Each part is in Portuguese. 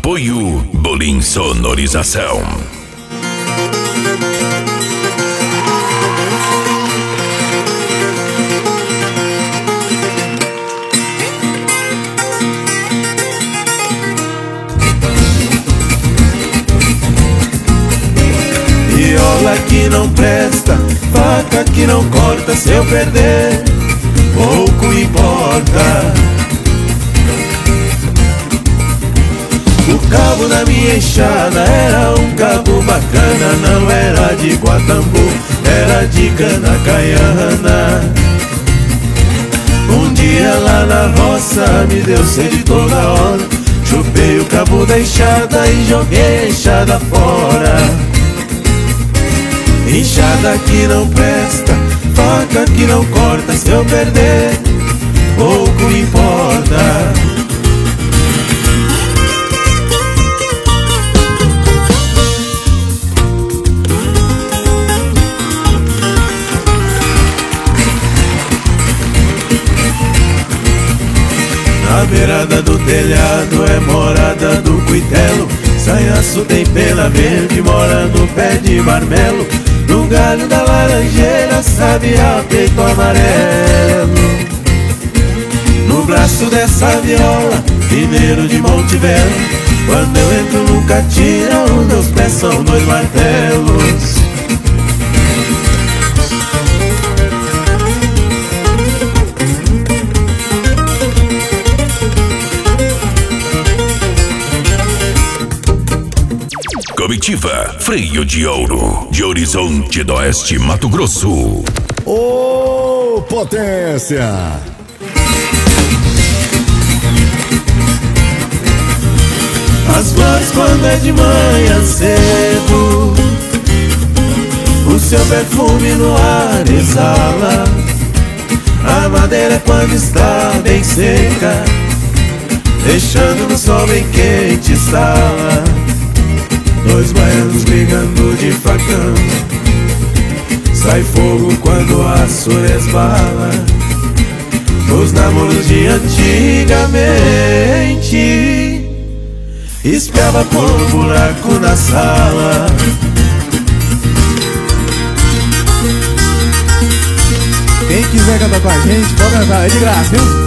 Apoio Bolim Sonorização. Viola que não presta, faca que não corta, se eu perder, pouco importa. O cabo da minha enxada era um cabo bacana, não era de Guatambu, era de Canacaiana. Um dia lá na roça me deu sede toda hora, chupei o cabo da enxada e joguei a enxada fora. Enxada que não presta, faca que não corta, se eu perder, pouco importa. Na beirada do telhado é morada do cuitelo, sanhaço tem pena verde, mora no pé de marmelo. No galho da laranjeira, sabiá peito amarelo. No braço dessa viola, mineiro de Monte Belo. Quando eu entro nunca tira, os meus pés são dois martelos. Comitiva Freio de Ouro, de Horizonte do Oeste, Mato Grosso. Ô, potência! As flores quando é de manhã cedo, o seu perfume no ar exala. A madeira quando está bem seca, deixando no sol bem quente estala. Dois baianos brigando de facão, sai fogo quando o aço resbala. Os namoros de antigamente, espiava por um buraco na sala. Quem quiser cantar com a gente, pode cantar, é de graça, viu?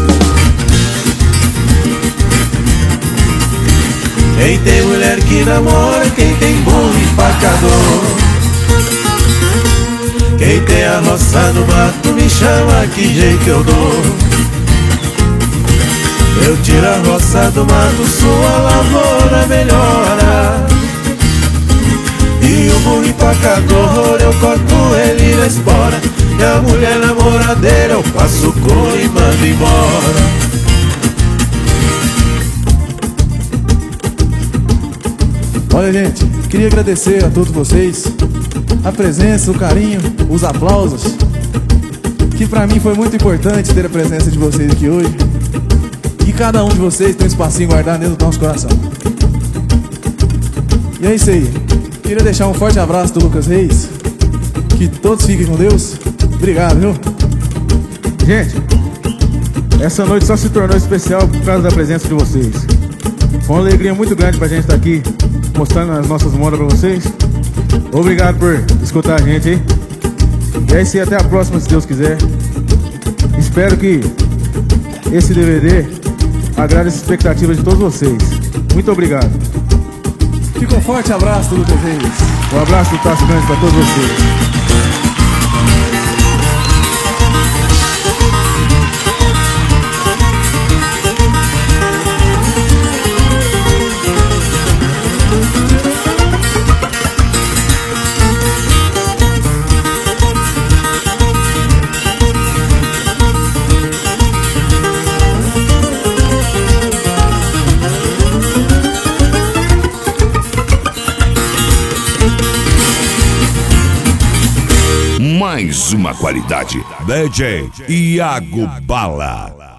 Quem tem mulher que namora, quem tem burro empacador. Quem tem a roça no mato me chama, que jeito eu dou. Eu tiro a roça do mato, sua lavoura melhora. E o burro empacador eu corto ele na espora, e a mulher namoradeira eu passo cor e mando embora. Olha, gente, queria agradecer a todos vocês a presença, o carinho, os aplausos, que pra mim foi muito importante ter a presença de vocês aqui hoje. E cada um de vocês tem um espacinho guardado dentro do nosso coração. E é isso aí. Queria deixar um forte abraço do Lucas Reis. Que todos fiquem com Deus. Obrigado, viu? Gente, essa noite só se tornou especial por causa da presença de vocês. Foi uma alegria muito grande pra gente estar aqui mostrando as nossas modas pra vocês. Obrigado por escutar a gente, hein? E é isso aí, até a próxima, se Deus quiser. Espero que esse DVD agrade as expectativas de todos vocês. Muito obrigado. Fica um forte abraço do Lucas Reis. Um abraço do Tasso Grande pra todos vocês. Mais uma qualidade. DJ Iago Bala.